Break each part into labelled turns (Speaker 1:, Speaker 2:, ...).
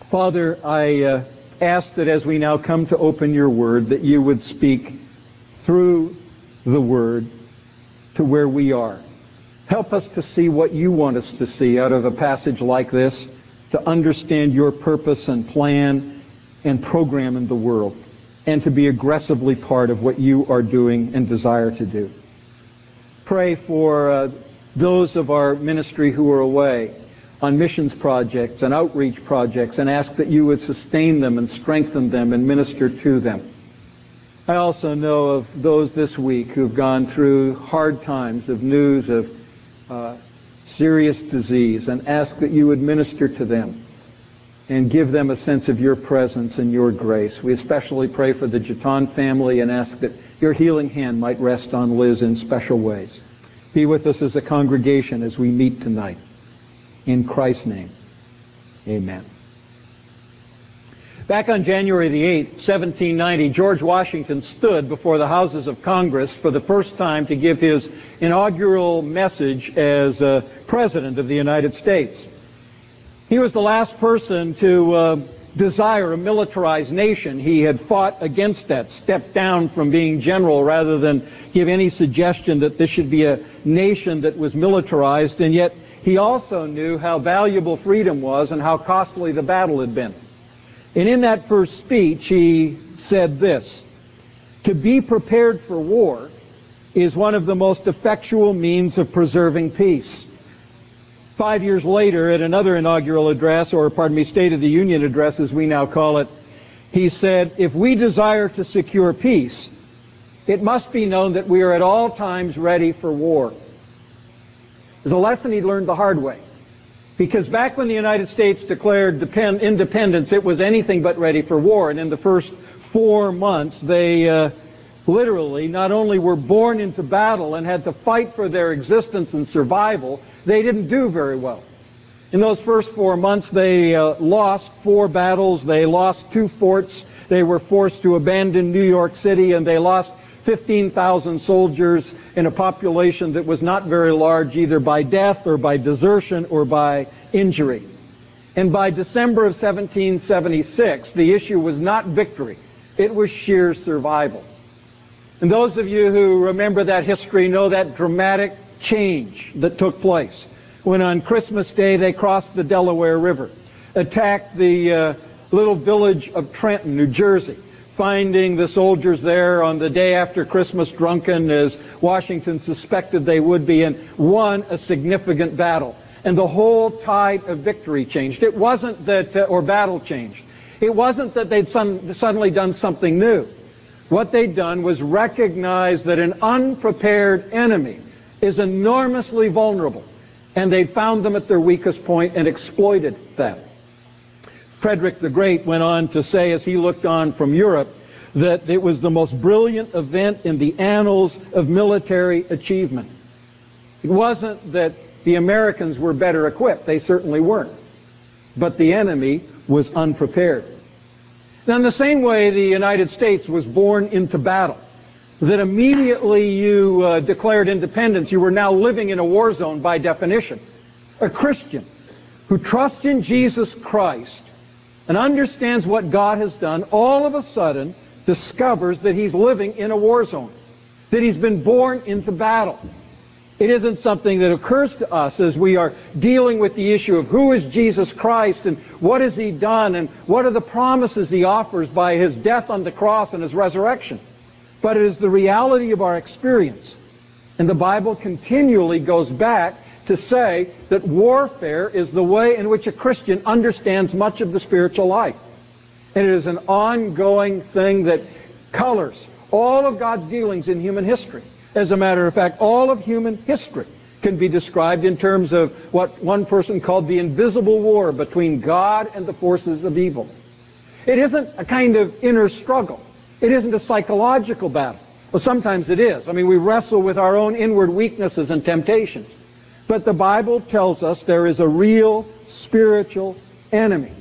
Speaker 1: Father, I ask that as we now come to open your word, that you would speak through the word to where we are. Help us to see what you want us to see out of a passage like this, to understand your purpose and plan and program in the world, and to be aggressively part of what you are doing and desire to do. Pray for those of our ministry who are away on missions projects and outreach projects, and ask that you would sustain them and strengthen them and minister to them. I also know of those this week who've gone through hard times of news of serious disease, and ask that you would minister to them and give them a sense of your presence and your grace. We especially pray for the Jeton family and ask that your healing hand might rest on Liz in special ways. Be with us as a congregation as we meet tonight. In Christ's name, amen. Back on January the 8th, 1790, George Washington stood before the Houses of Congress for the first time to give his inaugural message as President of the United States. He was the last person to desire a militarized nation. He had fought against that, stepped down from being general rather than give any suggestion that this should be a nation that was militarized, and yet he also knew how valuable freedom was and how costly the battle had been. And in that first speech, he said this: "To be prepared for war is one of the most effectual means of preserving peace." 5 years later, at another inaugural address, or State of the Union address as we now call it, he said, "If we desire to secure peace, it must be known that we are at all times ready for war." It's a lesson he learned the hard way. Because back when the United States declared independence, it was anything but ready for war. And in the first 4 months, they literally not only were born into battle and had to fight for their existence and survival, they didn't do very well. In those first 4 months, they lost 4 battles, they lost 2 forts, they were forced to abandon New York City, and they lost 15,000 soldiers in a population that was not very large, either by death or by desertion or by injury. And by December of 1776, the issue was not victory, it was sheer survival. And those of you who remember that history know that dramatic change that took place when on Christmas Day they crossed the Delaware River, attacked the little village of Trenton, New Jersey, finding the soldiers there on the day after Christmas drunken, as Washington suspected they would be, and won a significant battle. And the whole tide of victory changed. It wasn't that, or battle changed. It wasn't that they'd suddenly done something new. What they'd done was recognize that an unprepared enemy is enormously vulnerable, and they'd found them at their weakest point and exploited that. Frederick the Great went on to say, as he looked on from Europe, that it was the most brilliant event in the annals of military achievement. It wasn't that the Americans were better equipped. They certainly weren't. But the enemy was unprepared. Now, in the same way, the United States was born into battle. That immediately you declared independence, you were now living in a war zone by definition. A Christian who trusts in Jesus Christ and understands what God has done, all of a sudden discovers that he's living in a war zone, that he's been born into battle. It isn't something that occurs to us as we are dealing with the issue of who is Jesus Christ and what has he done and what are the promises he offers by his death on the cross and his resurrection. But it is the reality of our experience. And the Bible continually goes back to say that warfare is the way in which a Christian understands much of the spiritual life. And it is an ongoing thing that colors all of God's dealings in human history. As a matter of fact, all of human history can be described in terms of what one person called the invisible war between God and the forces of evil. It isn't a kind of inner struggle. It isn't a psychological battle. Well, sometimes it is. I mean, we wrestle with our own inward weaknesses and temptations. But the Bible tells us there is a real spiritual enemy,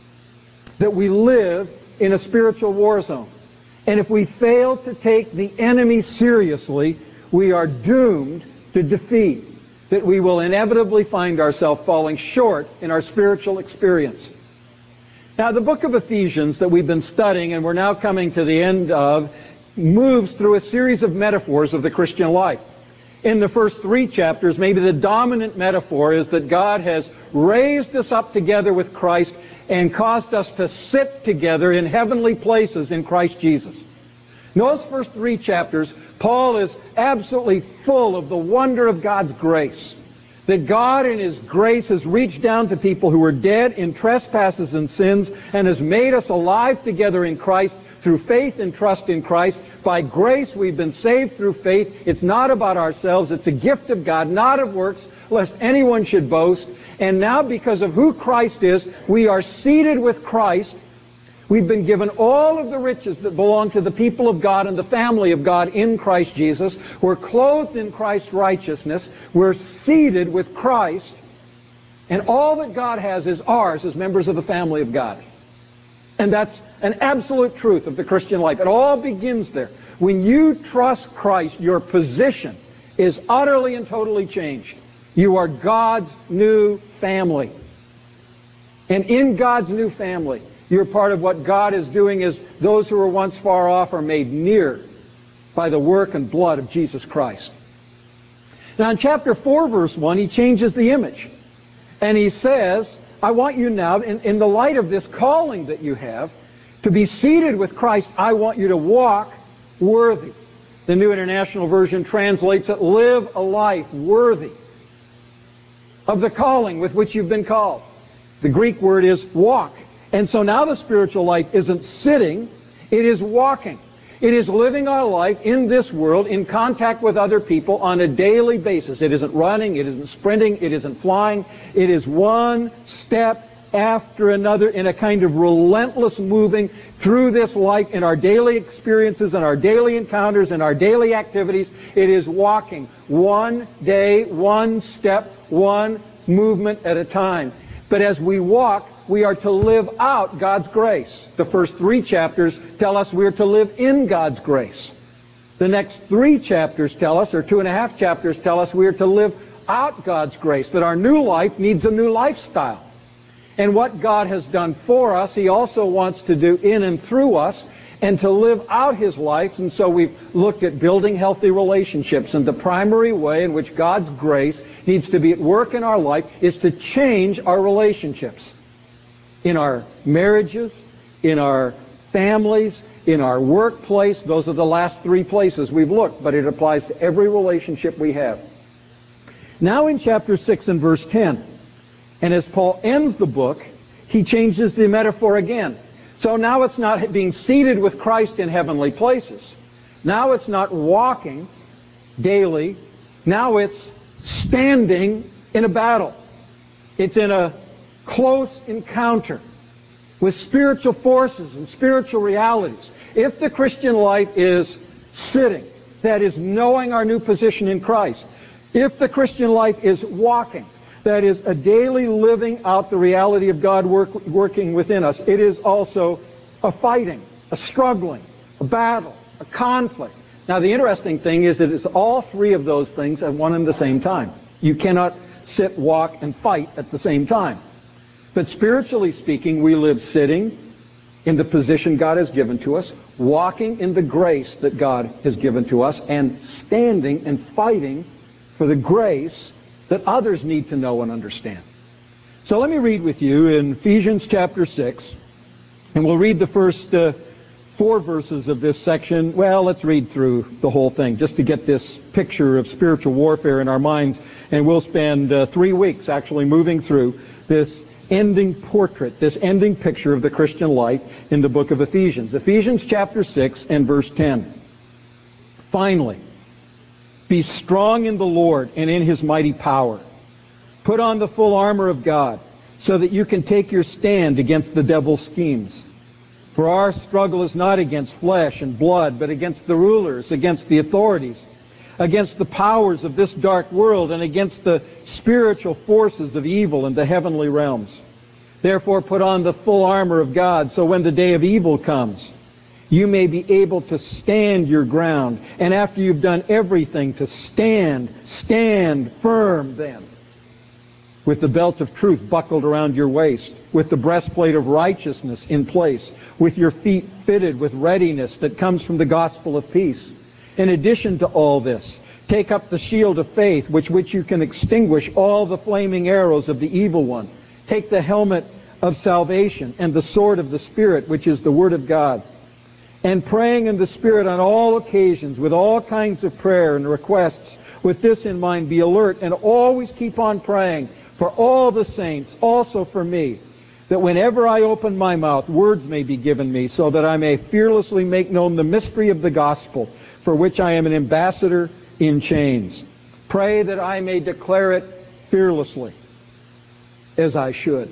Speaker 1: that we live in a spiritual war zone. And if we fail to take the enemy seriously, we are doomed to defeat, that we will inevitably find ourselves falling short in our spiritual experience. Now, the book of Ephesians that we've been studying, and we're now coming to the end of, moves through a series of metaphors of the Christian life. In the first 3 chapters, maybe the dominant metaphor is that God has raised us up together with Christ and caused us to sit together in heavenly places in Christ Jesus. In those first 3 chapters, Paul is absolutely full of the wonder of God's grace. That God in His grace has reached down to people who were dead in trespasses and sins and has made us alive together in Christ through faith and trust in Christ. By grace we've been saved through faith. It's not about ourselves. It's a gift of God, not of works, lest anyone should boast. And now because of who Christ is, we are seated with Christ. We've been given all of the riches that belong to the people of God and the family of God in Christ Jesus. We're clothed in Christ's righteousness. We're seated with Christ. And all that God has is ours as members of the family of God. And that's an absolute truth of the Christian life. It all begins there. When you trust Christ, your position is utterly and totally changed. You are God's new family. And in God's new family, you're part of what God is doing is those who were once far off are made near by the work and blood of Jesus Christ. Now in chapter 4, verse 1, he changes the image. And he says, I want you now, in the light of this calling that you have, to be seated with Christ, I want you to walk worthy. The New International Version translates it, live a life worthy of the calling with which you've been called. The Greek word is walk. And so now the spiritual life isn't sitting, it is walking. It is living our life in this world in contact with other people on a daily basis. It isn't running, it isn't sprinting, it isn't flying. It is one step after another in a kind of relentless moving through this life in our daily experiences and our daily encounters and our daily activities. It is walking one day, one step, one movement at a time. But as we walk, we are to live out God's grace. The first 3 chapters tell us we are to live in God's grace. The next 3 chapters tell us, or 2.5 chapters tell us, we are to live out God's grace, that our new life needs a new lifestyle. And what God has done for us, He also wants to do in and through us, and to live out His life. And so we've looked at building healthy relationships, and the primary way in which God's grace needs to be at work in our life is to change our relationships. In our marriages, in our families, in our workplace. Those are the last 3 places we've looked, but it applies to every relationship we have. Now in chapter 6 and verse 10, and as Paul ends the book, he changes the metaphor again. So now it's not being seated with Christ in heavenly places. Now it's not walking daily. Now it's standing in a battle. It's in a close encounter with spiritual forces and spiritual realities. If the Christian life is sitting, that is knowing our new position in Christ. If the Christian life is walking, that is a daily living out the reality of God working within us. It is also a fighting, a struggling, a battle, a conflict. Now the interesting thing is that it's all 3 of those things at one and the same time. You cannot sit, walk, and fight at the same time. But spiritually speaking, we live sitting in the position God has given to us, walking in the grace that God has given to us, and standing and fighting for the grace that others need to know and understand. So let me read with you in Ephesians chapter 6, and we'll read the first 4 verses of this section. Well, let's read through the whole thing just to get this picture of spiritual warfare in our minds, and we'll spend 3 weeks actually moving through this ending portrait, this ending picture of the Christian life in the book of Ephesians. Ephesians chapter 6 and verse 10. Finally, be strong in the Lord and in His mighty power. Put on the full armor of God so that you can take your stand against the devil's schemes. For our struggle is not against flesh and blood, but against the rulers, against the authorities, against the powers of this dark world, and against the spiritual forces of evil in the heavenly realms. Therefore put on the full armor of God, so when the day of evil comes, you may be able to stand your ground. And after you've done everything, to stand firm then. with the belt of truth buckled around your waist, with the breastplate of righteousness in place, with your feet fitted with readiness that comes from the gospel of peace. In addition to all this, take up the shield of faith, with which you can extinguish all the flaming arrows of the evil one. Take the helmet of salvation and the sword of the Spirit, which is the Word of God. And praying in the Spirit on all occasions, with all kinds of prayer and requests, with this in mind, be alert and always keep on praying for all the saints, also for me, that whenever I open my mouth, words may be given me, so that I may fearlessly make known the mystery of the gospel, for which I am an ambassador in chains. Pray that I may declare it fearlessly, as I should.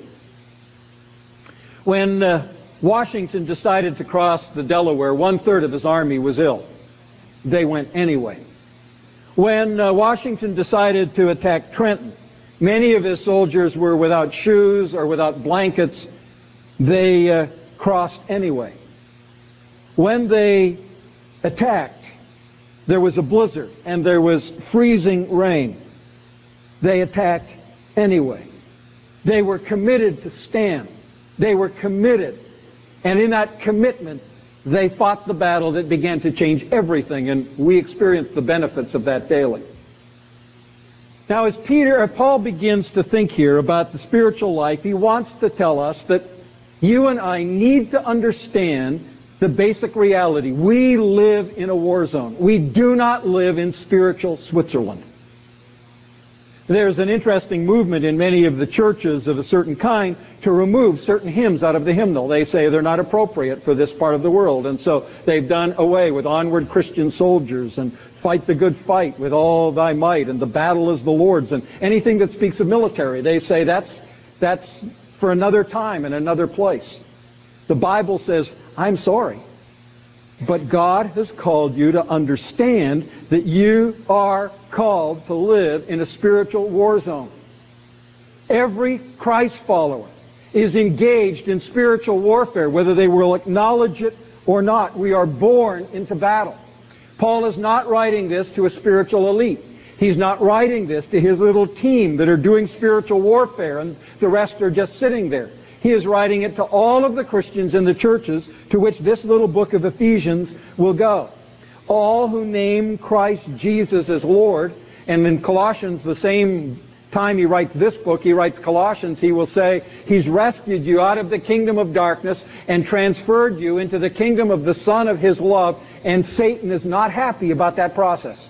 Speaker 1: When Washington decided to cross the Delaware, 1/3 of his army was ill. They went anyway. When Washington decided to attack Trenton, many of his soldiers were without shoes or without blankets. They crossed anyway. When they attacked, there was a blizzard and there was freezing rain. They attacked anyway. They were committed to stand. They were committed. And in that commitment, they fought the battle that began to change everything, and we experience the benefits of that daily. Now, as Paul begins to think here about the spiritual life, he wants to tell us that you and I need to understand the basic reality. We live in a war zone. We do not live in spiritual Switzerland. There's an interesting movement in many of the churches of a certain kind to remove certain hymns out of the hymnal. They say they're not appropriate for this part of the world, and so they've done away with Onward Christian Soldiers and Fight the Good Fight with All Thy Might and The Battle is the Lord's, and anything that speaks of military. They say that's for another time and another place. The Bible says, I'm sorry, but God has called you to understand that you are called to live in a spiritual war zone. Every Christ follower is engaged in spiritual warfare, whether they will acknowledge it or not. We are born into battle. Paul is not writing this to a spiritual elite. He's not writing this to his little team that are doing spiritual warfare and the rest are just sitting there. He is writing it to all of the Christians in the churches to which this little book of Ephesians will go. All who name Christ Jesus as Lord, and in Colossians, the same time he writes this book, he writes Colossians, he will say, He's rescued you out of the kingdom of darkness and transferred you into the kingdom of the Son of His love, and Satan is not happy about that process.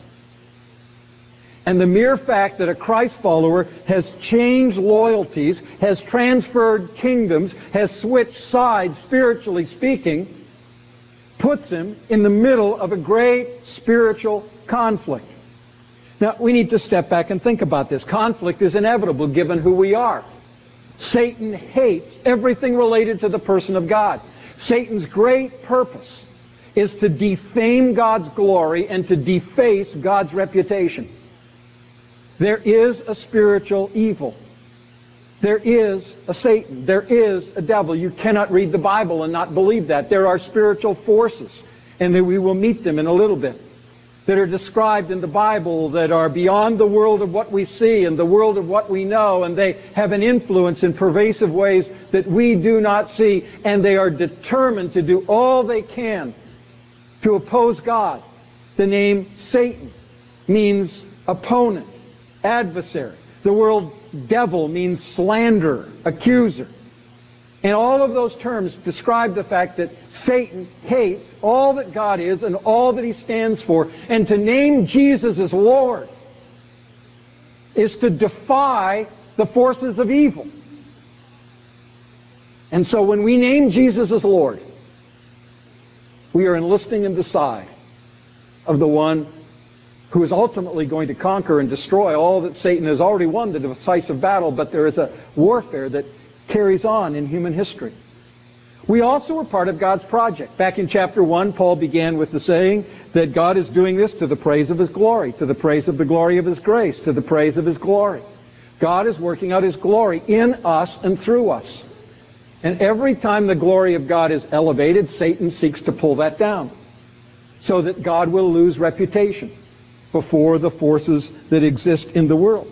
Speaker 1: And the mere fact that a Christ follower has changed loyalties, has transferred kingdoms, has switched sides, spiritually speaking, puts him in the middle of a great spiritual conflict. Now, we need to step back and think about this. Conflict is inevitable given who we are. Satan hates everything related to the person of God. Satan's great purpose is to defame God's glory and to deface God's reputation. There is a spiritual evil. There is a Satan. There is a devil. You cannot read the Bible and not believe that. There are spiritual forces, and that we will meet them in a little bit, that are described in the Bible that are beyond the world of what we see and the world of what we know, and they have an influence in pervasive ways that we do not see, and they are determined to do all they can to oppose God. The name Satan means opponent, adversary. The word devil means slanderer, accuser. And all of those terms describe the fact that Satan hates all that God is and all that He stands for. And to name Jesus as Lord is to defy the forces of evil. And so when we name Jesus as Lord, we are enlisting in the side of the one who is ultimately going to conquer and destroy all that Satan has already won the decisive battle, but there is a warfare that carries on in human history. We also are part of God's project. Back in chapter 1, Paul began with the saying that God is doing this to the praise of His glory, to the praise of the glory of His grace, to the praise of His glory. God is working out His glory in us and through us. And every time the glory of God is elevated, Satan seeks to pull that down so that God will lose reputation before the forces that exist in the world.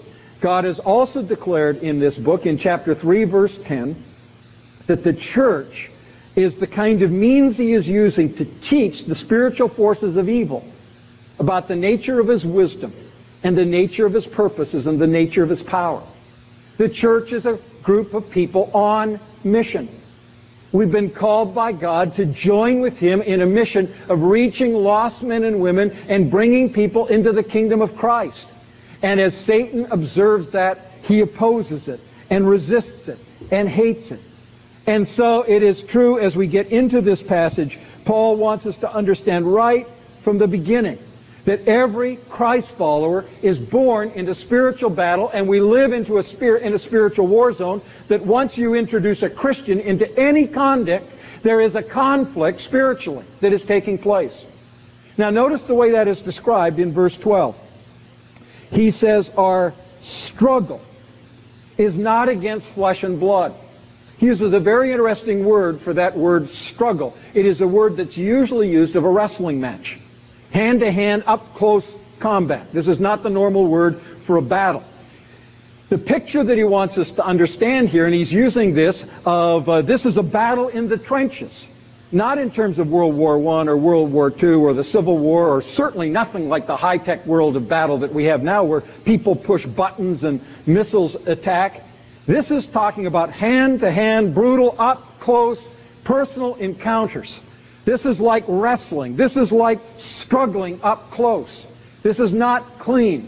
Speaker 1: God has also declared in this book, in chapter 3, verse 10, that the church is the kind of means he is using to teach the spiritual forces of evil about the nature of his wisdom and the nature of his purposes and the nature of his power. The church is a group of people on mission. We've been called by God to join with him in a mission of reaching lost men and women and bringing people into the kingdom of Christ. And as Satan observes that, he opposes it and resists it and hates it. And so it is true as we get into this passage, Paul wants us to understand right from the beginning that every Christ follower is born into spiritual battle, and we live in a spiritual war zone, that once you introduce a Christian into any context, there is a conflict spiritually that is taking place. Now notice the way that is described in verse 12. He says our struggle is not against flesh and blood. He uses a very interesting word for that word struggle. It is a word that's usually used of a wrestling match. Hand-to-hand, up-close combat. This is not the normal word for a battle. The picture that he wants us to understand here, and he's using this, this is a battle in the trenches. Not in terms of World War I or World War II or the Civil War, or certainly nothing like the high-tech world of battle that we have now where people push buttons and missiles attack. This is talking about hand-to-hand, brutal, up-close, personal encounters. This is like wrestling. This is like struggling up close. This is not clean.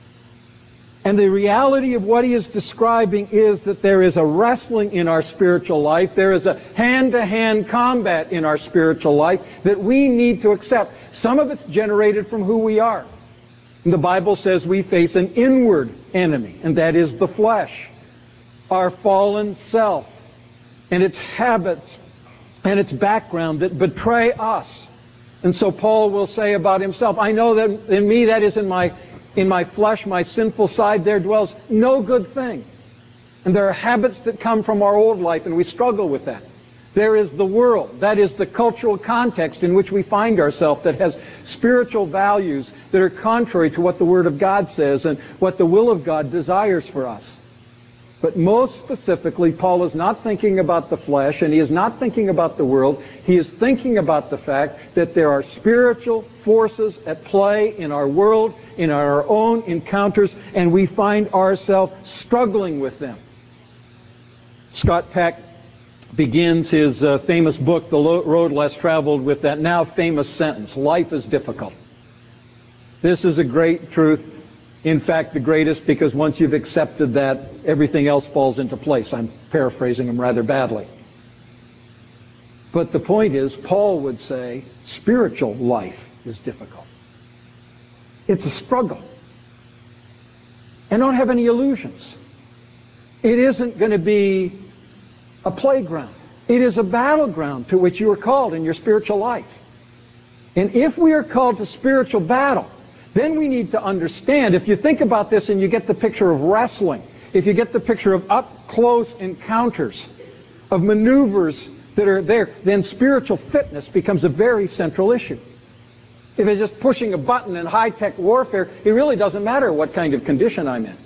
Speaker 1: And the reality of what he is describing is that there is a wrestling in our spiritual life. There is a hand-to-hand combat in our spiritual life that we need to accept. Some of it's generated from who we are. And the Bible says we face an inward enemy, and that is the flesh, our fallen self, and its habits and its background that betray us. And so Paul will say about himself, I know that in me, that is in my flesh, my sinful side, there dwells no good thing. And there are habits that come from our old life, and we struggle with that. There is the world. That is the cultural context in which we find ourselves that has spiritual values that are contrary to what the Word of God says and what the will of God desires for us. But most specifically, Paul is not thinking about the flesh, and he is not thinking about the world. He is thinking about the fact that there are spiritual forces at play in our world, in our own encounters, and we find ourselves struggling with them. Scott Peck begins his famous book, The Road Less Traveled, with that now famous sentence, life is difficult. This is a great truth. In fact, the greatest, because once you've accepted that, everything else falls into place. I'm paraphrasing him rather badly. But the point is, Paul would say, spiritual life is difficult. It's a struggle. And don't have any illusions. It isn't going to be a playground. It is a battleground to which you are called in your spiritual life. And if we are called to spiritual battle, then we need to understand, if you think about this and you get the picture of wrestling, if you get the picture of up-close encounters, of maneuvers that are there, then spiritual fitness becomes a very central issue. If it's just pushing a button in high-tech warfare, it really doesn't matter what kind of condition I'm in.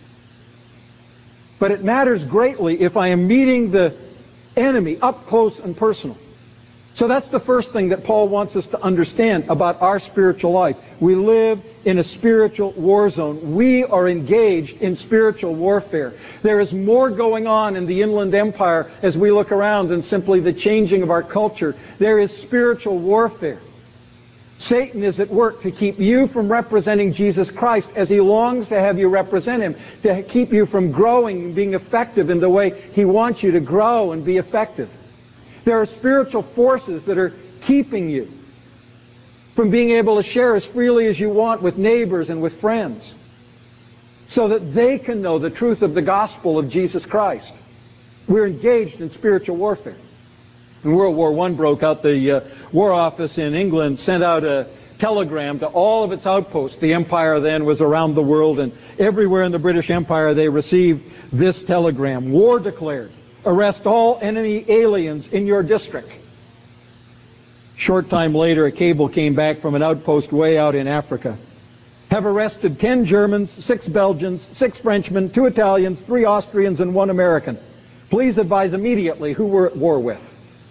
Speaker 1: But it matters greatly if I am meeting the enemy up close and personal. So that's the first thing that Paul wants us to understand about our spiritual life. We live in a spiritual war zone. We are engaged in spiritual warfare. There is more going on in the Inland Empire as we look around than simply the changing of our culture. There is spiritual warfare. Satan is at work to keep you from representing Jesus Christ as he longs to have you represent him, to keep you from growing and being effective in the way he wants you to grow and be effective. There are spiritual forces that are keeping you from being able to share as freely as you want with neighbors and with friends so that they can know the truth of the gospel of Jesus Christ. We're engaged in spiritual warfare. When World War I broke out, the War Office in England sent out a telegram to all of its outposts. The empire then was around the world, and everywhere in the British Empire they received this telegram: war declared. Arrest all enemy aliens in your district. Short time later, a cable came back from an outpost way out in Africa. have arrested 10 Germans, 6 Belgians, 6 Frenchmen, 2 Italians, 3 Austrians, and 1 American. Please advise immediately who we're at war with.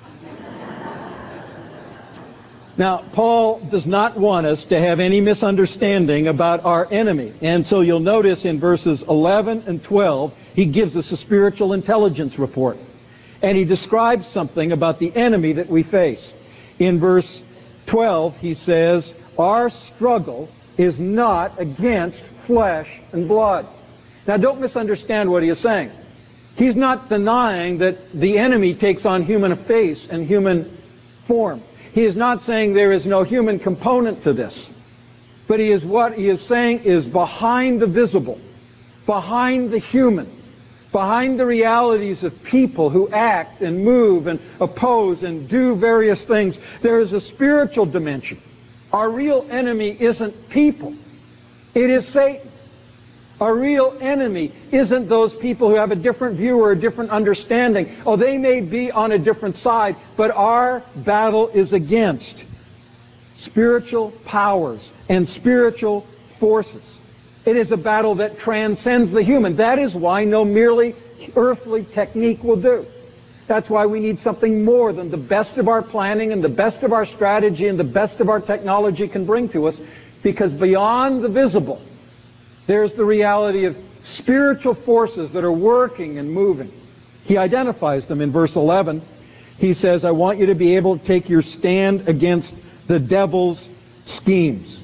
Speaker 1: Now, Paul does not want us to have any misunderstanding about our enemy. And so you'll notice in verses 11 and 12, he gives us a spiritual intelligence report. And he describes something about the enemy that we face. In verse 12, he says, our struggle is not against flesh and blood. Now, don't misunderstand what he is saying. He's not denying that the enemy takes on human face and human form. He is not saying there is no human component to this. But what he is saying is behind the visible, behind the human, behind the realities of people who act and move and oppose and do various things, there is a spiritual dimension. Our real enemy isn't people. It is Satan. Our real enemy isn't those people who have a different view or a different understanding. Oh, they may be on a different side, but our battle is against spiritual powers and spiritual forces. It is a battle that transcends the human. That is why no merely earthly technique will do. That's why we need something more than the best of our planning and the best of our strategy and the best of our technology can bring to us, because beyond the visible, there's the reality of spiritual forces that are working and moving. He identifies them in verse 11. He says, I want you to be able to take your stand against the devil's schemes.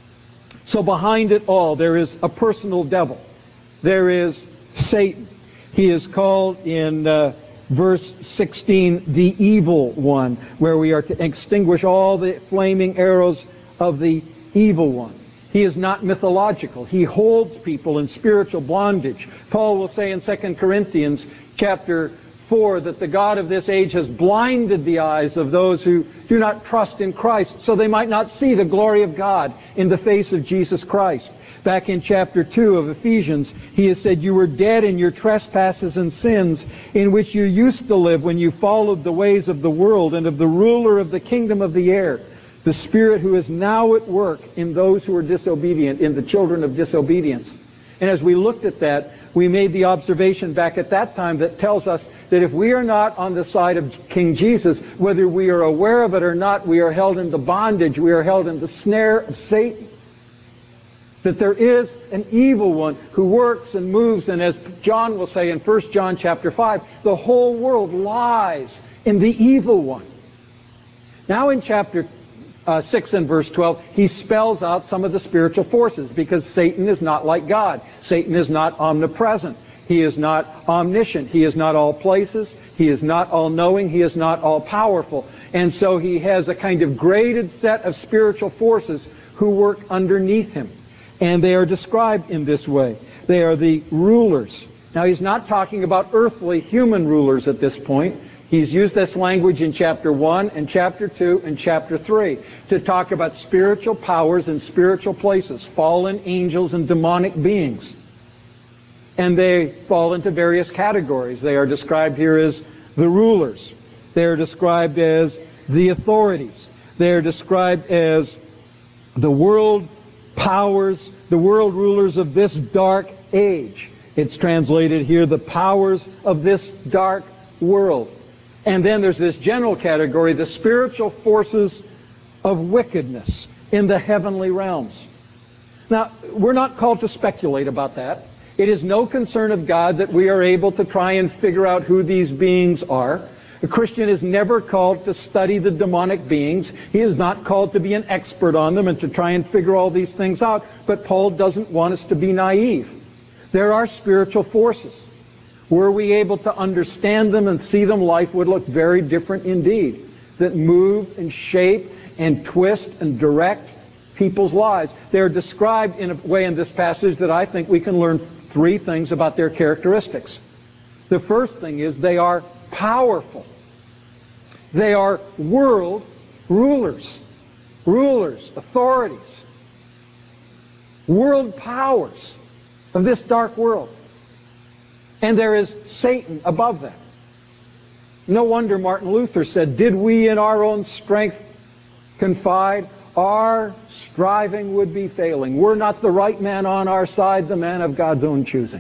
Speaker 1: So behind it all, there is a personal devil. There is Satan. He is called in verse 16 the evil one, where we are to extinguish all the flaming arrows of the evil one. He is not mythological. He holds people in spiritual bondage. Paul will say in 2 Corinthians chapter 4 that the God of this age has blinded the eyes of those who do not trust in Christ, so they might not see the glory of God in the face of Jesus Christ. Back in chapter 2 of Ephesians, he has said, you were dead in your trespasses and sins in which you used to live when you followed the ways of the world and of the ruler of the kingdom of the air, the spirit who is now at work in those who are disobedient, in the children of disobedience. And as we looked at that, we made the observation back at that time that tells us that if we are not on the side of King Jesus, whether we are aware of it or not, we are held into bondage, we are held in the snare of Satan. That there is an evil one who works and moves, and as John will say in 1 John chapter 5, the whole world lies in the evil one. Now in chapter 6 and verse 12, he spells out some of the spiritual forces, because Satan is not like God. Satan is not omnipresent. He is not omniscient. He is not all places. He is not all-knowing. He is not all-powerful. And so he has a kind of graded set of spiritual forces who work underneath him. And they are described in this way. They are the rulers. Now, he's not talking about earthly human rulers at this point. He's used this language in chapter 1 and chapter 2 and chapter 3 to talk about spiritual powers and spiritual places, fallen angels and demonic beings. And they fall into various categories. They are described here as the rulers. They are described as the authorities. They are described as the world powers, the world rulers of this dark age. It's translated here, the powers of this dark world. And then there's this general category, the spiritual forces of wickedness in the heavenly realms. Now, we're not called to speculate about that. It is no concern of God that we are able to try and figure out who these beings are. A Christian is never called to study the demonic beings. He is not called to be an expert on them and to try and figure all these things out. But Paul doesn't want us to be naive. There are spiritual forces. Were we able to understand them and see them, life would look very different indeed, that move and shape and twist and direct people's lives. They're described in a way in this passage that I think we can learn 3 things about their characteristics. The first thing is they are powerful. They are world rulers, authorities, world powers of this dark world. And there is Satan above them. No wonder Martin Luther said, did we in our own strength confide, our striving would be failing. We're not the right man on our side, the man of God's own choosing.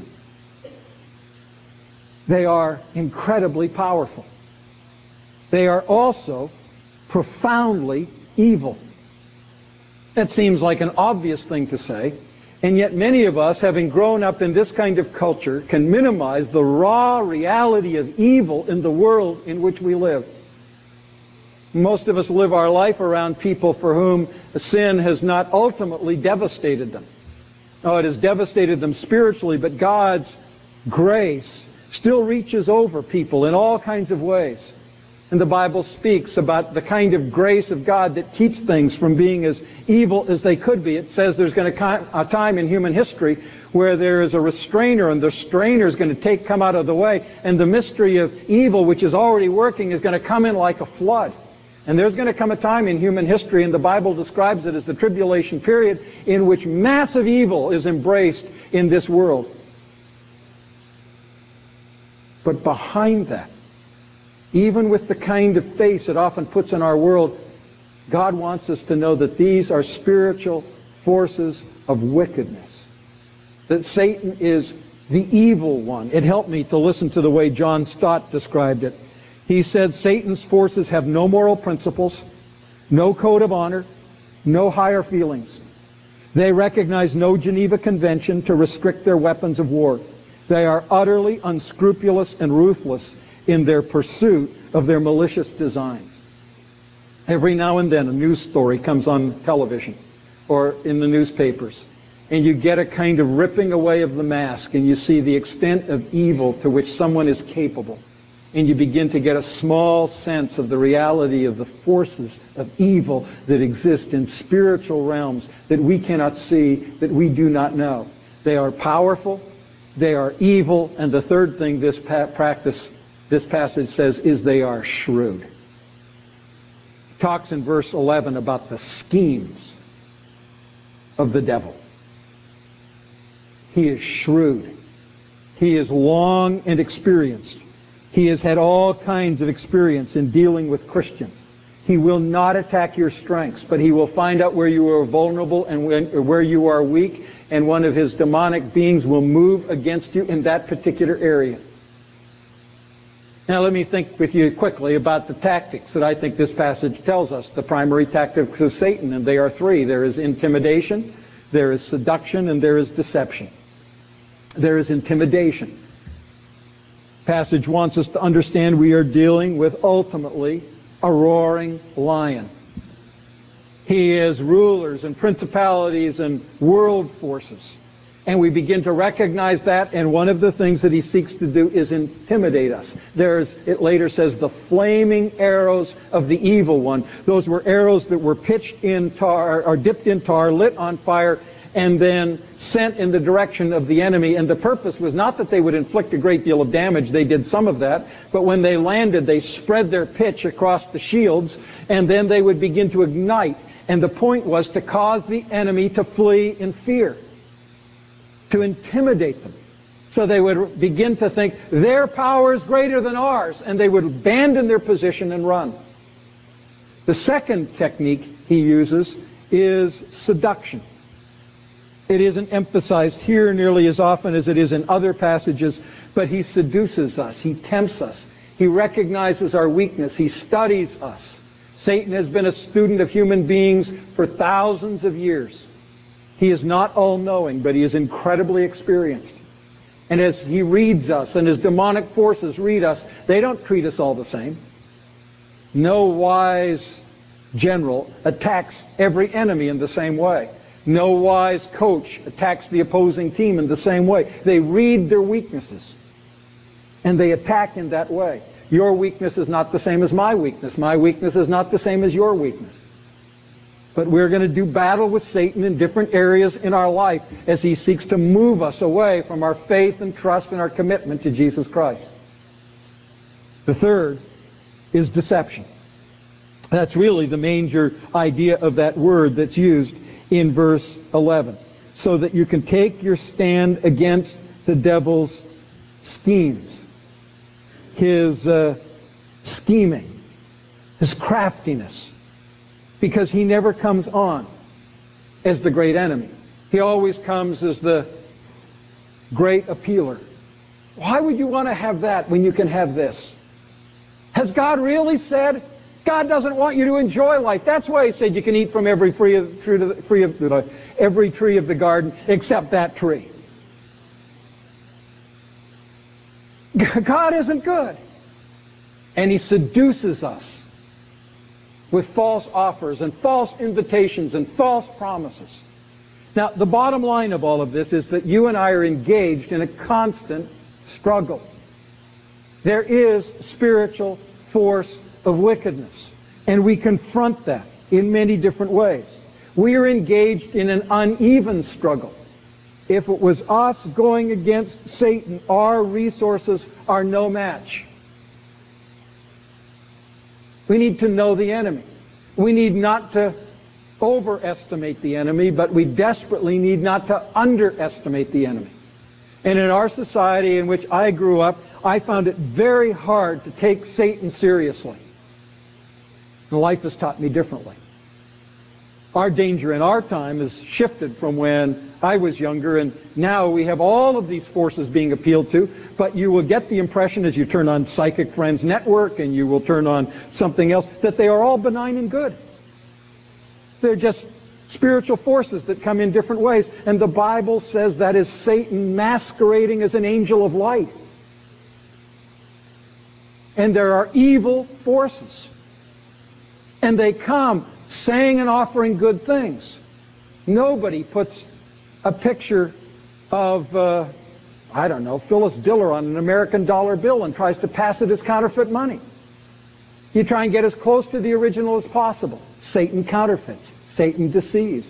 Speaker 1: They are incredibly powerful. They are also profoundly evil. That seems like an obvious thing to say, and yet many of us, having grown up in this kind of culture, can minimize the raw reality of evil in the world in which we live. Most of us live our life around people for whom sin has not ultimately devastated them. Oh, it has devastated them spiritually, but God's grace still reaches over people in all kinds of ways. And the Bible speaks about the kind of grace of God that keeps things from being as evil as they could be. It says there's going to come a time in human history where there is a restrainer, and the restrainer is going to come out of the way, and the mystery of evil, which is already working, is going to come in like a flood. And there's going to come a time in human history, and the Bible describes it as the tribulation period, in which massive evil is embraced in this world. But behind that, even with the kind of face it often puts in our world, God wants us to know that these are spiritual forces of wickedness. That Satan is the evil one. It helped me to listen to the way John Stott described it. He said, Satan's forces have no moral principles, no code of honor, no higher feelings. They recognize no Geneva Convention to restrict their weapons of war. They are utterly unscrupulous and ruthless in their pursuit of their malicious designs. Every now and then a news story comes on television or in the newspapers, and you get a kind of ripping away of the mask, and you see the extent of evil to which someone is capable. And you begin to get a small sense of the reality of the forces of evil that exist in spiritual realms that we cannot see, that we do not know. They are powerful, they are evil, and the third thing this passage says is they are shrewd. It talks in verse 11 about the schemes of the devil. He is shrewd. He is long and experienced. He has had all kinds of experience in dealing with Christians. He will not attack your strengths, but he will find out where you are vulnerable and where you are weak, and one of his demonic beings will move against you in that particular area. Now let me think with you quickly about the tactics that I think this passage tells us, the primary tactics of Satan, and they are three. There is intimidation, there is seduction, and there is deception. There is intimidation. The passage wants us to understand we are dealing with ultimately a roaring lion. He is rulers and principalities and world forces. And we begin to recognize that, and one of the things that he seeks to do is intimidate us. It later says, the flaming arrows of the evil one. Those were arrows that were pitched in tar, or dipped in tar, lit on fire, and then sent in the direction of the enemy. And the purpose was not that they would inflict a great deal of damage. They did some of that. But when they landed, they spread their pitch across the shields, and then they would begin to ignite. And the point was to cause the enemy to flee in fear, to intimidate them. So they would begin to think their power is greater than ours, and they would abandon their position and run. The second technique he uses is seduction. It isn't emphasized here nearly as often as it is in other passages, but he seduces us, he tempts us, he recognizes our weakness, he studies us. Satan has been a student of human beings for thousands of years. He is not all-knowing, but he is incredibly experienced. And as he reads us, and his demonic forces read us, they don't treat us all the same. No wise general attacks every enemy in the same way. No wise coach attacks the opposing team in the same way. They read their weaknesses, and they attack in that way. Your weakness is not the same as my weakness. My weakness is not the same as your weakness. But we're going to do battle with Satan in different areas in our life as he seeks to move us away from our faith and trust and our commitment to Jesus Christ. The third is deception. That's really the major idea of that word that's used in verse 11. So that you can take your stand against the devil's schemes, his scheming, his craftiness. because he never comes on as the great enemy. He always comes as the great appealer. Why would you want to have that when you can have this? Has God really said? God doesn't want you to enjoy life. That's why he said you can eat from every tree of the garden except that tree. God isn't good. And he seduces us with false offers and false invitations and false promises. Now, the bottom line of all of this is that you and I are engaged in a constant struggle. There is spiritual force of wickedness, and we confront that in many different ways. We are engaged in an uneven struggle. If it was us going against Satan, our resources are no match. We need to know the enemy. We need not to overestimate the enemy, but we desperately need not to underestimate the enemy. And in our society in which I grew up, I found it very hard to take Satan seriously. And life has taught me differently. Our danger in our time has shifted from when I was younger, and now we have all of these forces being appealed to, but you will get the impression as you turn on Psychic Friends Network and you will turn on something else that they are all benign and good. They're just spiritual forces that come in different ways, and the Bible says that is Satan masquerading as an angel of light. And there are evil forces, and they come saying and offering good things. Nobody puts a picture of, Phyllis Diller on an American dollar bill and tries to pass it as counterfeit money. You try and get as close to the original as possible. Satan counterfeits. Satan deceives.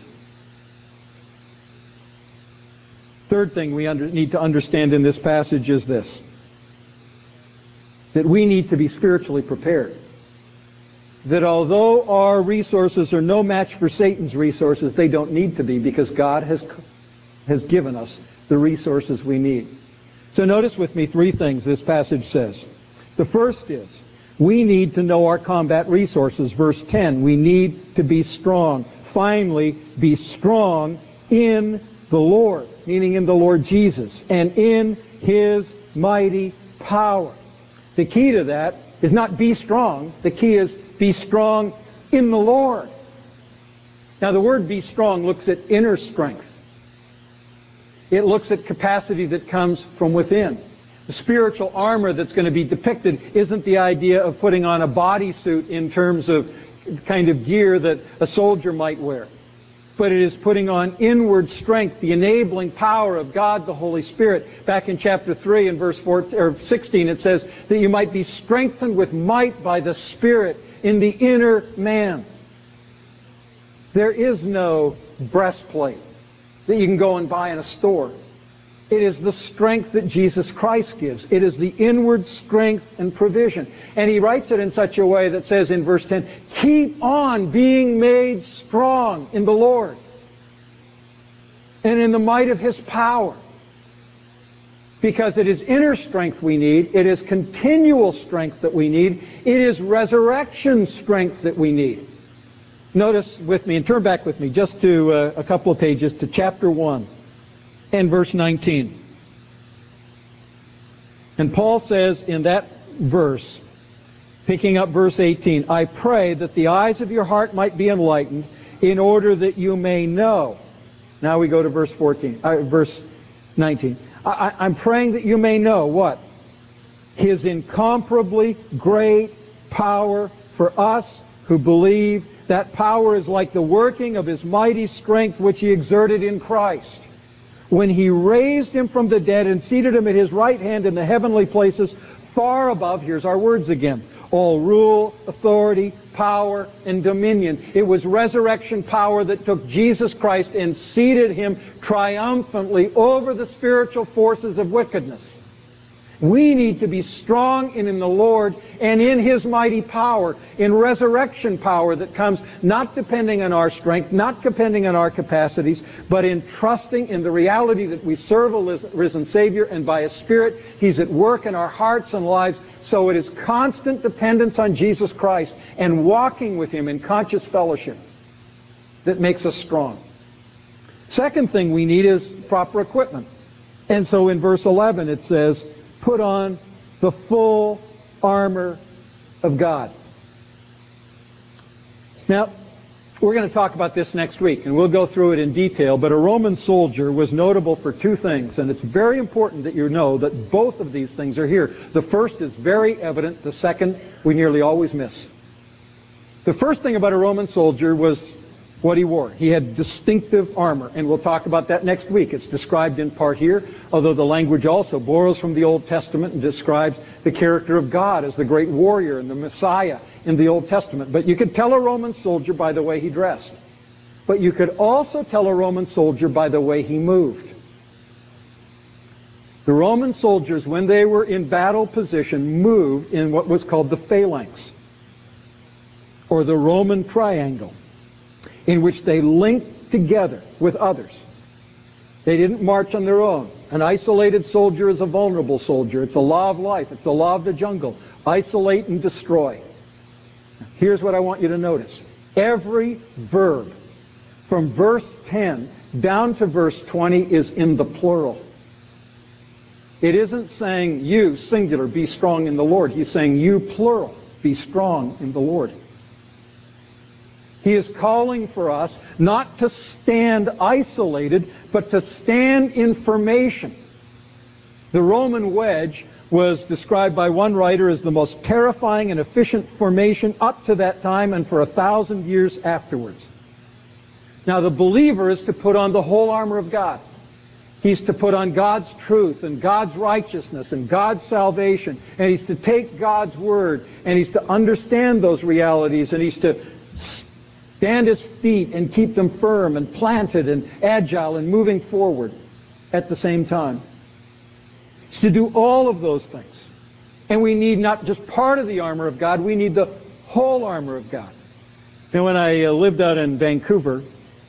Speaker 1: Third thing we need to understand in this passage is this: that we need to be spiritually prepared. That although our resources are no match for Satan's resources, they don't need to be, because God has given us the resources we need. So notice with me three things this passage says. The first is, we need to know our combat resources. Verse 10, we need to be strong. Finally, be strong in the Lord, meaning in the Lord Jesus, and in His mighty power. The key to that is not be strong. The key is be strong in the Lord. Now, the word be strong looks at inner strength. It looks at capacity that comes from within. The spiritual armor that's going to be depicted isn't the idea of putting on a bodysuit in terms of kind of gear that a soldier might wear. But it is putting on inward strength, the enabling power of God the Holy Spirit. Back in chapter 3 and verse 16 it says that you might be strengthened with might by the Spirit in the inner man. There is no breastplate that you can go and buy in a store. It is the strength that Jesus Christ gives. It is the inward strength and provision. And he writes it in such a way that says in verse 10, keep on being made strong in the Lord and in the might of His power. Because it is inner strength we need. It is continual strength that we need. It is resurrection strength that we need. Notice with me, and turn back with me just to a couple of pages to chapter 1 and verse 19. And Paul says in that verse, picking up verse 18, I pray that the eyes of your heart might be enlightened in order that you may know. Now we go to verse 19. I'm praying that you may know what? His incomparably great power for us who believe. That power is like the working of His mighty strength which He exerted in Christ, when He raised Him from the dead and seated Him at His right hand in the heavenly places, far above, here's our words again, all rule, authority, power, and dominion. It was resurrection power that took Jesus Christ and seated Him triumphantly over the spiritual forces of wickedness. We need to be strong in the Lord and in His mighty power, in resurrection power that comes not depending on our strength, not depending on our capacities, but in trusting in the reality that we serve a risen Savior, and by His Spirit He's at work in our hearts and lives, So it is constant dependence on Jesus Christ and walking with him in conscious fellowship that makes us strong. Second thing we need is proper equipment. And so in verse 11 it says, put on the full armor of God. Now, we're going to talk about this next week, and we'll go through it in detail, but a Roman soldier was notable for two things, and it's very important that you know that both of these things are here. The first is very evident. The second, we nearly always miss. The first thing about a Roman soldier was what he wore. He had distinctive armor, and we'll talk about that next week. It's described in part here, although the language also borrows from the Old Testament and describes the character of God as the great warrior and the Messiah in the Old Testament. But you could tell a Roman soldier by the way he dressed. But you could also tell a Roman soldier by the way he moved. The Roman soldiers, when they were in battle position, moved in what was called the phalanx, or the Roman triangle, in which they linked together with others. They didn't march on their own. An isolated soldier is a vulnerable soldier. It's a law of life. It's the law of the jungle. Isolate and destroy. Here's what I want you to notice. Every verb from verse 10 down to verse 20 is in the plural. It isn't saying you, singular, be strong in the Lord. He's saying you, plural, be strong in the Lord. He is calling for us not to stand isolated, but to stand in formation. The Roman wedge was described by one writer as the most terrifying and efficient formation up to that time and for 1,000 years afterwards. Now the believer is to put on the whole armor of God. He's to put on God's truth and God's righteousness and God's salvation, and he's to take God's word and he's to understand those realities, and he's to stand his feet and keep them firm and planted and agile and moving forward at the same time. It's to do all of those things. And we need not just part of the armor of God, we need the whole armor of God. And when I lived out in Vancouver,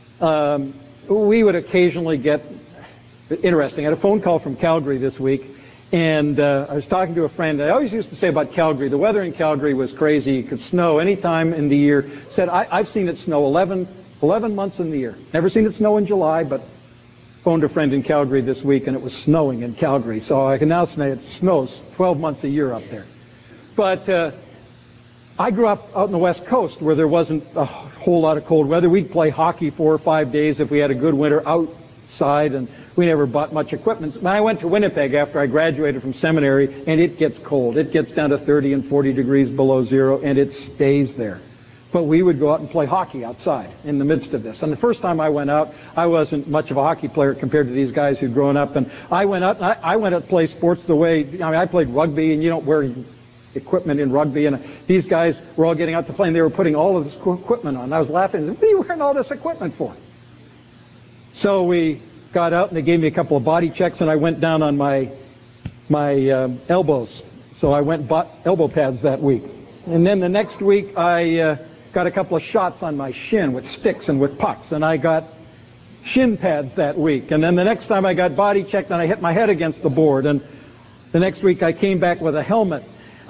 Speaker 1: we would occasionally get, interesting, I had a phone call from Calgary this week, and I was talking to a friend. I always used to say about Calgary, the weather in Calgary was crazy. It could snow any time in the year. Said, I've seen it snow 11 months in the year. Never seen it snow in July, but phoned a friend in Calgary this week, and it was snowing in Calgary. So I can now say it snows 12 months a year up there. But I grew up out on the West Coast where there wasn't a whole lot of cold weather. We'd play hockey 4 or 5 days if we had a good winter outside, and we never bought much equipment. When I went to Winnipeg after I graduated from seminary, and it gets cold. It gets down to 30 and 40 degrees below zero, and it stays there. But we would go out and play hockey outside in the midst of this. And the first time I went out, I wasn't much of a hockey player compared to these guys who'd grown up. And I went out to play sports the way, I played rugby, and you don't wear equipment in rugby. And these guys were all getting out to play, and they were putting all of this equipment on. I was laughing. What are you wearing all this equipment for? So we got out, and they gave me a couple of body checks, and I went down on my elbows. So I went bought elbow pads that week. And then the next week, I got a couple of shots on my shin with sticks and with pucks, and I got shin pads that week. And then the next time I got body checked, and I hit my head against the board. And the next week, I came back with a helmet.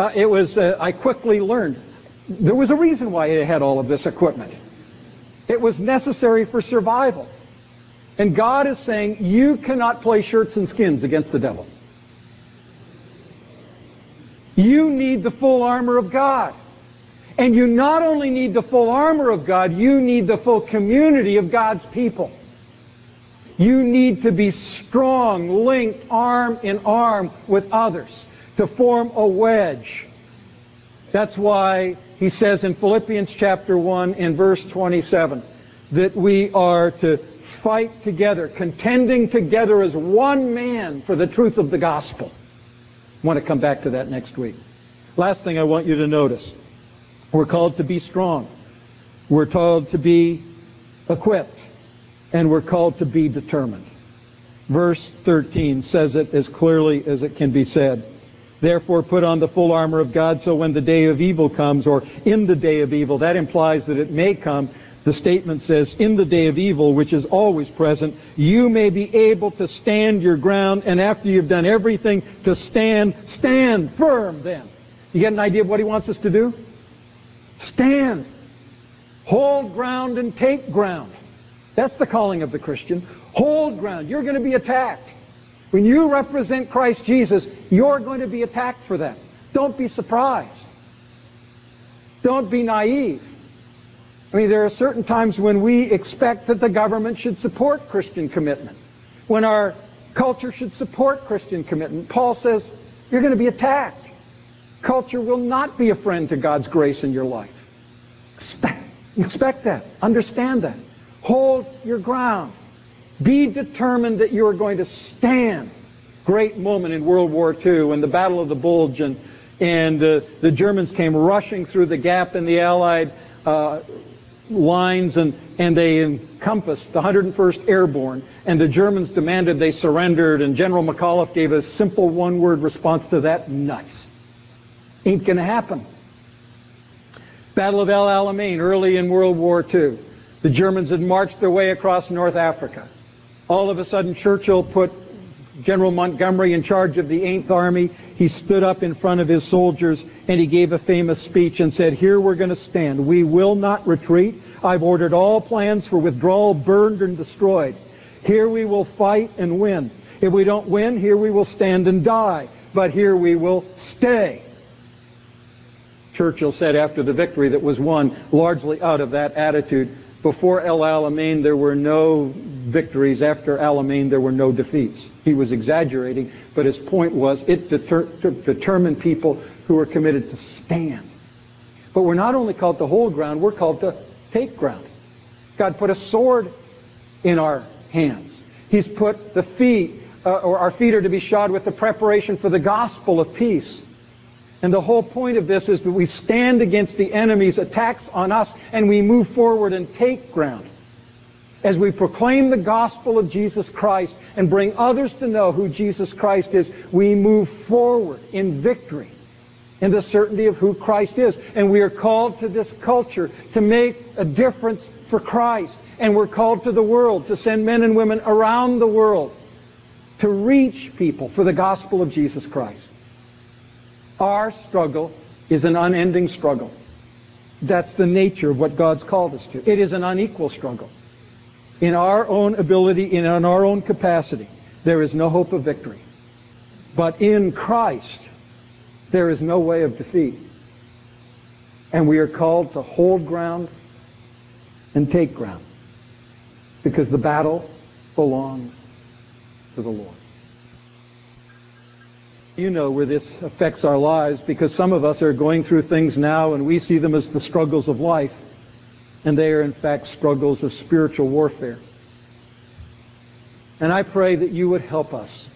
Speaker 1: I quickly learned there was a reason why I had all of this equipment. It was necessary for survival. And God is saying, you cannot play shirts and skins against the devil. You need the full armor of God. And you not only need the full armor of God, you need the full community of God's people. You need to be strong, linked arm in arm with others to form a wedge. That's why he says in Philippians chapter 1 in verse 27 that we are to fight together, contending together as one man for the truth of the gospel. I want to come back to that next week. Last thing I want you to notice. We're called to be strong. We're told to be equipped. And we're called to be determined. Verse 13 says it as clearly as it can be said. Therefore put on the full armor of God, so when the day of evil comes, or in the day of evil, that implies that it may come. The statement says, in the day of evil, which is always present, you may be able to stand your ground, and after you've done everything to stand, stand firm then. You get an idea of what he wants us to do? Stand. Hold ground and take ground. That's the calling of the Christian. Hold ground. You're going to be attacked. When you represent Christ Jesus, you're going to be attacked for that. Don't be surprised. Don't be naive. I mean, there are certain times when we expect that the government should support Christian commitment, when our culture should support Christian commitment. Paul says, you're going to be attacked. Culture will not be a friend to God's grace in your life. Expect that. Understand that. Hold your ground. Be determined that you are going to stand. Great moment in World War II when the Battle of the Bulge and the Germans came rushing through the gap in the Allied lines, and they encompassed the 101st Airborne, and the Germans demanded they surrendered, and General McAuliffe gave a simple one-word response to that: nuts. Ain't gonna happen. Battle of El Alamein, early in World War II. The Germans had marched their way across North Africa. All of a sudden, Churchill put General Montgomery in charge of the 8th Army. He stood up in front of his soldiers and he gave a famous speech and said, here we're going to stand. We will not retreat. I've ordered all plans for withdrawal burned and destroyed. Here we will fight and win. If we don't win, here we will stand and die. But here we will stay. Churchill said after the victory that was won largely out of that attitude, before El Alamein there were no victories. After Alamein there were no defeats. He was exaggerating, but his point was it determined people who were committed to stand. But we're not only called to hold ground, we're called to take ground. God put a sword in our hands. He's put the feet, or our feet are to be shod with the preparation for the gospel of peace. And the whole point of this is that we stand against the enemy's attacks on us and we move forward and take ground. As we proclaim the gospel of Jesus Christ and bring others to know who Jesus Christ is, we move forward in victory, in the certainty of who Christ is. And we are called to this culture to make a difference for Christ. And we're called to the world to send men and women around the world to reach people for the gospel of Jesus Christ. Our struggle is an unending struggle. That's the nature of what God's called us to. It is an unequal struggle. In our own ability, in our own capacity, there is no hope of victory. But in Christ, there is no way of defeat. And we are called to hold ground and take ground, because the battle belongs to the Lord. You know where this affects our lives, because some of us are going through things now and we see them as the struggles of life, and they are in fact struggles of spiritual warfare. And I pray that you would help us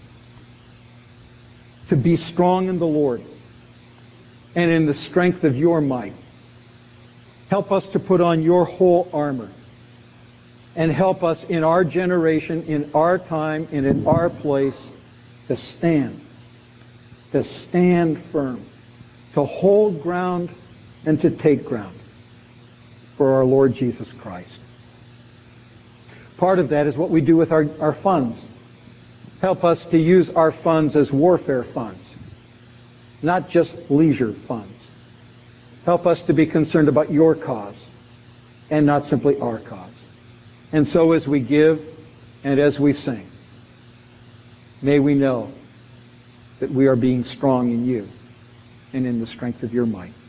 Speaker 1: to be strong in the Lord and in the strength of your might. Help us to put on your whole armor, and help us in our generation, in our time, and in our place to stand firm, to hold ground and to take ground for our Lord Jesus Christ. Part of that is what we do with our funds. Help us to use our funds as warfare funds, not just leisure funds. Help us to be concerned about your cause and not simply our cause. And so as we give and as we sing, may we know that we are being strong in you and in the strength of your might.